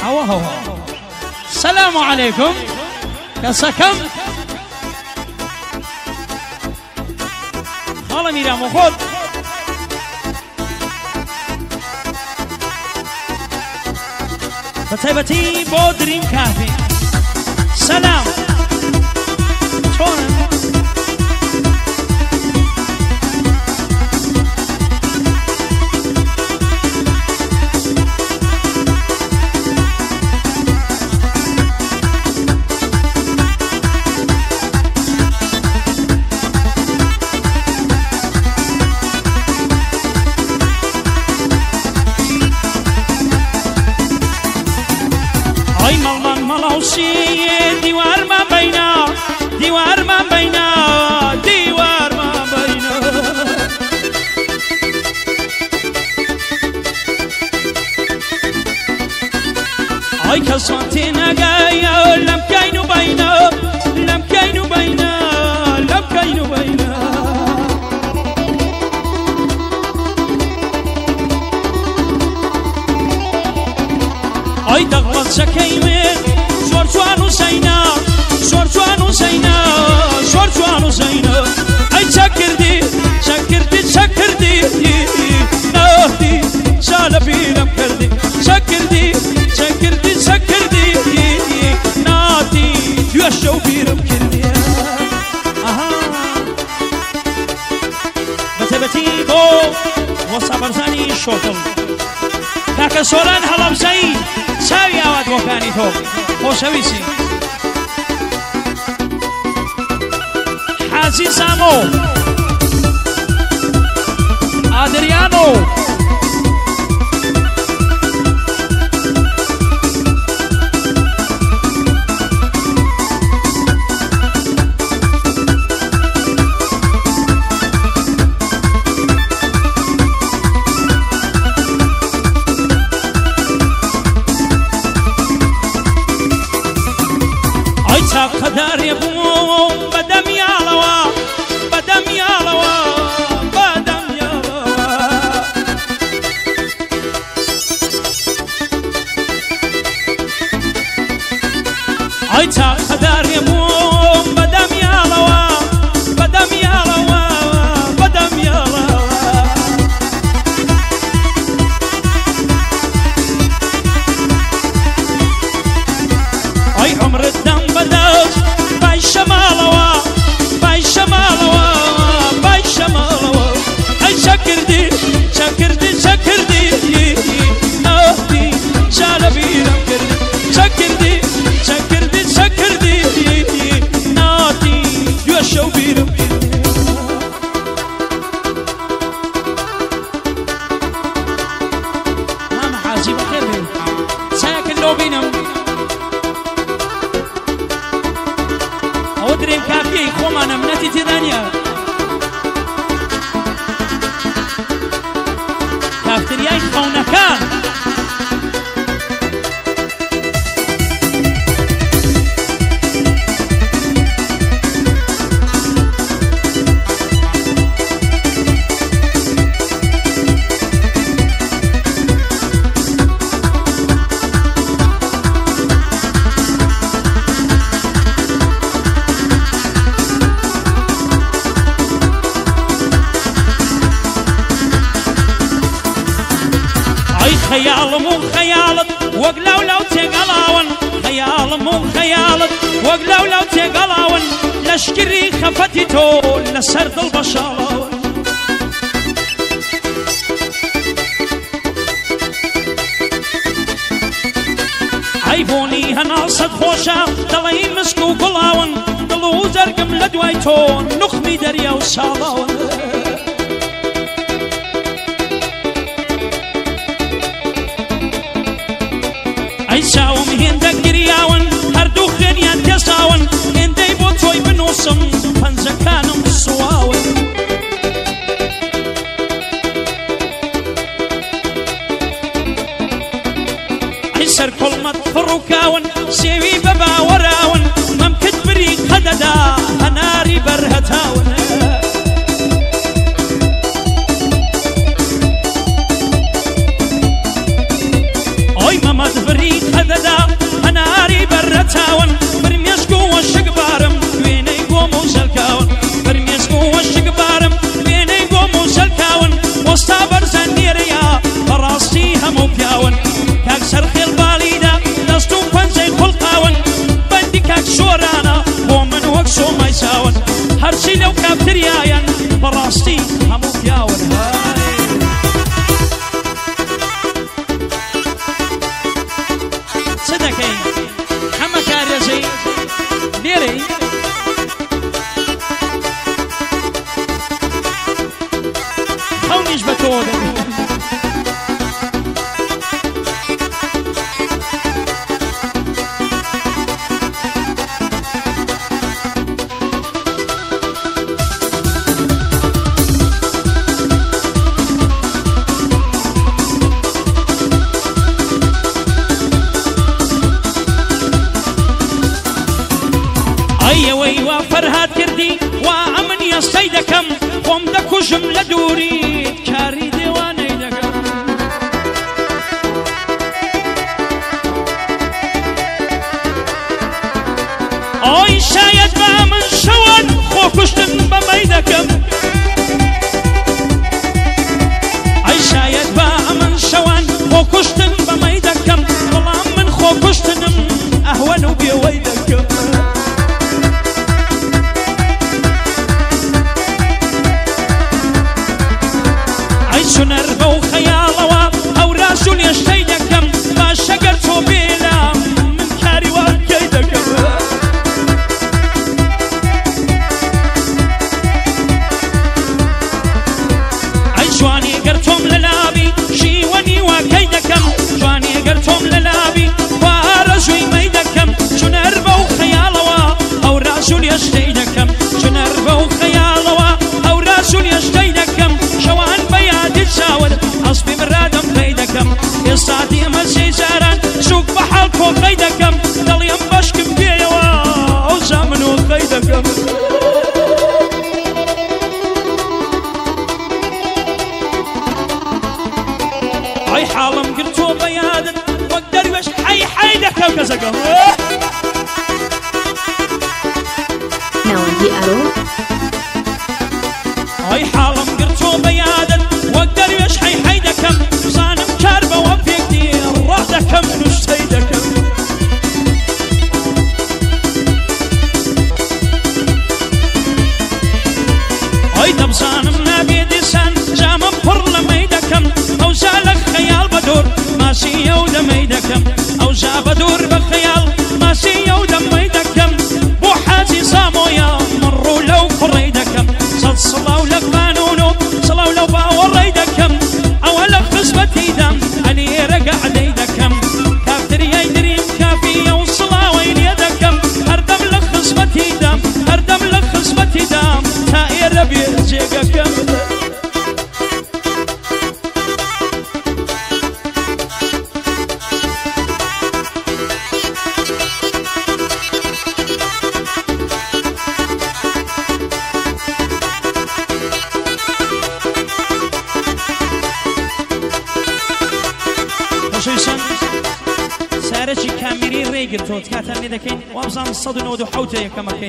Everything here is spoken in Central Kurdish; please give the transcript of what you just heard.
هو السلام عليكم كسكم خاله میرم و خود بطيبتي بودريم كافي سلام شلون ديوار ما بينا ديوار ما بينا ديوار ما بينا اي كسوتنا جاية لم كاينو بينا لم كاينو بينا لم كاينو بينا اي دغلت شكيمين شوان وسينا شوان وسينا شوان وسينا اي شكردي شكردي شكردي ناهدي شالبي لم كردي شكردي شكردي شكردي ناهدي يوشو بيرم كردي بتبتي بو وصبرتني شوطل كاكا سولان هلم سيد ساوي اواد وكاني تو خوشویسی حاجی سامو آدریانو قدر يبوم بدم يالوا بدم يالوا بدم يالوا عيتا قدر يبوم بدم يالوا بدم يالوا بدم يالوا اي عمر الدم بداش باي شمالوا باي شمالوا باي شمالوا اي شكردي شكردي شكردي ناهدي شالبي لمكردي شكردي شكردي شكردي ناهدي يوشو بيرمكردي ماما حاجي بخير ساكن لو بينهم دريم كافي خومانا منتي تدانيا كافترياي خونكان خيال مو خيالت وقلو لو تقلاون خيال مو خيالت وقلو لو تقلاون لشكري خفتي تول لسرد البشالاون عيبوني هنا صد خوشا دلين مسكو قلاون دلو زرقم لدوايتون نخمي دريا وصالاون شاوم هندك قرياون هردو خينيان تساون هندي بوتوي بنوسم فنزكانم السواون عيسر كل ما تفركاون سيوي بابا وراون ممكن بريق خددا هناري برهتاون اوي ماما تفريق خددا دنیایان بەڕاستی هەموو پیاون چ دەکەین هەمە کارێزەی لێرەی خەونیش بە تۆ دەبێت ئەیەوەی وا فەرهاد کردی وا ئەمن یەستەی دەکەم خۆم دەکوژم لە دووری کاری دێوانەی دەکەم ئۆی شاید بە من شەوان خۆ کوشتن بەمەی دەکەم ئەی شاید بە من شەوان خۆ کوشتن بەمەی دەکەم بەڵام من خۆ کوشتنم ئەهوەن و بێوەی دەکەم چونەر بەو خەیاڵەوە هەوراش و لێشتەی دەکەم باشەگەر تۆ بێلام من کاری وابکەی دەکەم ئەی جوانێگەر تۆم لە لابی شیوەنی واکەی دەکەم جوانێگەر تۆم لە لابی وارەژووی مەی دەکەم چونەر بەو خەیاڵەوە هەوراش و لێشتەی دەکەم چونەر بەو خەیاڵەوە هەوراش و لێشتەی دەکەم شەوان بەیادی چاوەر ئەسپی برادەم پەی دەکەم ئێستا دێمە جێجاران سووک بە حاڵ کۆقەی دەکەم دڵیم بەشکم پێیەوە ئەوجا من وەقەی دەکەم ئەی حاڵم گرتۆ بەیادت وەک دەروێش حەی حەی دەکەم کەسەکەم ناوەندی ئەرۆ ئەی حاڵم گرتۆ بەیادت وەک دەروێش حەی حەی دەکەم زانم کار بەوە پێک دێ ڕاح دەکەم نوشتەی دەکەم ئەی دەبزانم نابێ دیسان جامم پڕ لەمەی دەکەم ئەوجا لە خەیاڵ بە دوور ماسیە و دەمەی دەکەم ئەوجا بە دوور بە خەیاڵ ماسیە و دەمەی دەکەم بۆ حاجی زامۆیە من ڕوو لەو کوڕەی دەکەم سڵاو لە قانون و سڵاو لەو باوەڕەی دەکەم ئەوە لە خزمەتی دام ئەلێرە گەعدەی دەکەم کافتریای دریم کافیە و سڵاوەی لێ دەکەم هەردەم لە خزمەتی دام هەردەم لە خزمەتی دام تا ئێرە بێ جێگەکەم سارەی کامیری ڕێگرتۆ کاتان لێ دەکەین وابزان 197 یەکەمەکەی